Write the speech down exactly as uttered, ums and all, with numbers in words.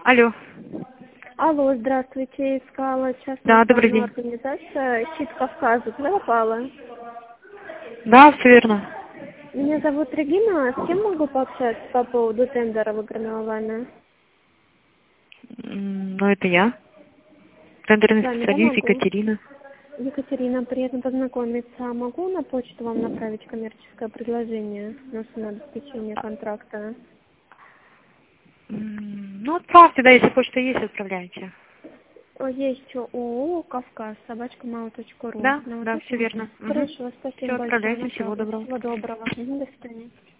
Алло. Алло, здравствуйте. Искала Да, частную добрый охранную день. организацию «Щит Кавказа». Куда попала? Да, все верно. Меня зовут Регина. С кем могу пообщаться по поводу тендера выигранного вами? М, Ну, это я. Тендерный С вами, да, специалист могу? Екатерина. Екатерина, приятно познакомиться. Могу на почту вам направить коммерческое предложение на самообеспечение контракта? М, Ну, отправьте, да, если почта есть, отправляйте. О, Есть ООО «Кавказ», собачка мау точка ру. Да, На вот да, это все можно? верно. Угу. Хорошо, спасибо Все, большое, отправляйте, всего направлю. доброго. Всего доброго. Мгм, до свидания.